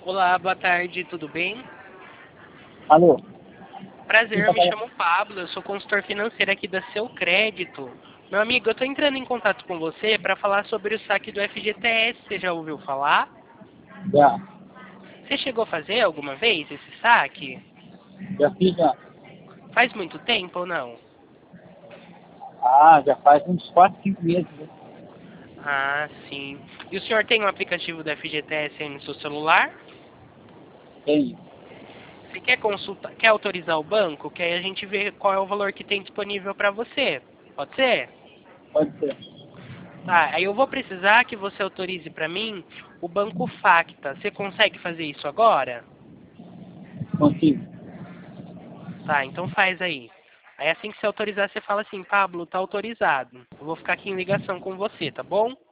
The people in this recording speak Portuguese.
Olá, boa tarde, tudo bem? Alô? Prazer, eu me chamo Pablo, eu sou consultor financeiro aqui da Seu Crédito. Meu amigo, eu estou entrando em contato com você para falar sobre o saque do FGTS, você já ouviu falar? Já, Você chegou a fazer alguma vez esse saque? já fiz já. Faz muito tempo ou não? Ah, já faz uns 4, 5 meses. Né? Ah, sim. E o senhor tem um aplicativo do FGTS aí no seu celular? Tem, Você quer consultar, quer autorizar o banco? Que aí a gente vê qual é o valor que tem disponível para você. Pode ser? pode ser. Tá, aí eu vou precisar que você autorize para mim o Banco Facta. Você consegue fazer isso agora? Consigo. Tá, então faz aí. Aí assim que você autorizar, você fala assim, Pablo, tá autorizado. Eu vou ficar aqui em ligação com você, tá bom?